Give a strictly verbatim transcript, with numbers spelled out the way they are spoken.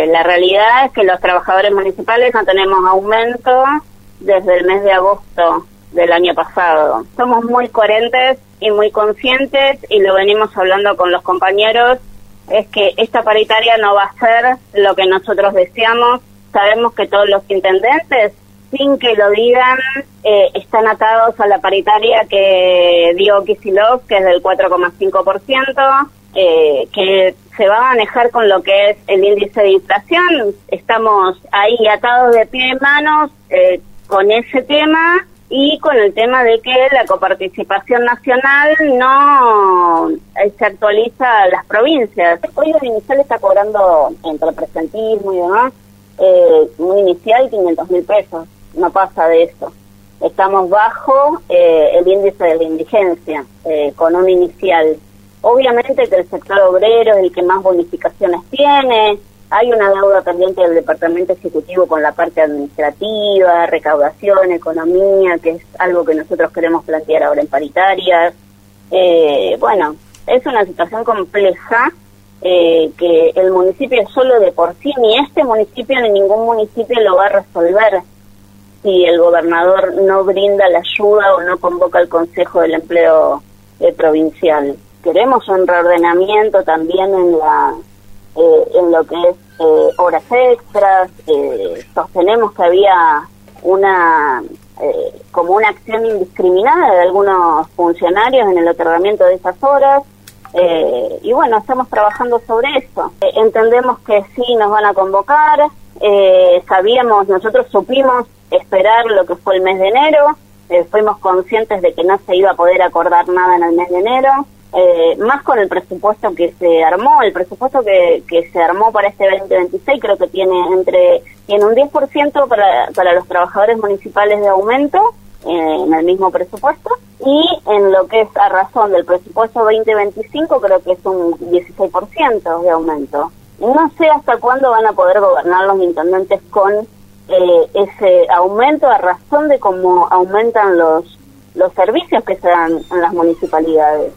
Eh, la realidad es que los trabajadores municipales no tenemos aumento desde el mes de agosto del año pasado. Somos muy coherentes y muy conscientes, y lo venimos hablando con los compañeros, es que esta paritaria no va a ser lo que nosotros deseamos. Sabemos que todos los intendentes, sin que lo digan, eh, están atados a la paritaria que dio Kicillof, que es del cuatro coma cinco por ciento, eh, que se va a manejar con lo que es el índice de inflación. Estamos ahí atados de pie y manos eh, con ese tema, y con el tema de que la coparticipación nacional no se actualiza a las provincias. El código inicial está cobrando, entre presentismo y demás, eh, un inicial quinientos mil pesos, no pasa de eso. Estamos bajo eh, el índice de la indigencia, eh, con un inicial. Obviamente que el sector obrero es el que más bonificaciones tiene. Hay una deuda pendiente del Departamento Ejecutivo con la parte administrativa, recaudación, economía, que es algo que nosotros queremos plantear ahora en paritarias. Eh, bueno, es una situación compleja eh, que el municipio solo de por sí, ni este municipio ni ningún municipio lo va a resolver si el gobernador no brinda la ayuda o no convoca al Consejo del Empleo eh, Provincial. Queremos un reordenamiento también en la eh, en lo que es eh, horas extras. Eh, sostenemos que había una eh, como una acción indiscriminada de algunos funcionarios en el otorgamiento de esas horas, eh, y bueno, estamos trabajando sobre eso. Eh, entendemos que sí nos van a convocar. Eh, sabíamos, nosotros supimos esperar lo que fue el mes de enero, eh, fuimos conscientes de que no se iba a poder acordar nada en el mes de enero. Eh, más con el presupuesto que se armó, el presupuesto que, que se armó para este veinte veintiséis, creo que tiene entre tiene un diez por ciento para, para los trabajadores municipales de aumento eh, en el mismo presupuesto, y en lo que es a razón del presupuesto veinte veinticinco creo que es un dieciséis por ciento de aumento. No sé hasta cuándo van a poder gobernar los intendentes con eh, ese aumento a razón de cómo aumentan los, los servicios que se dan en las municipalidades.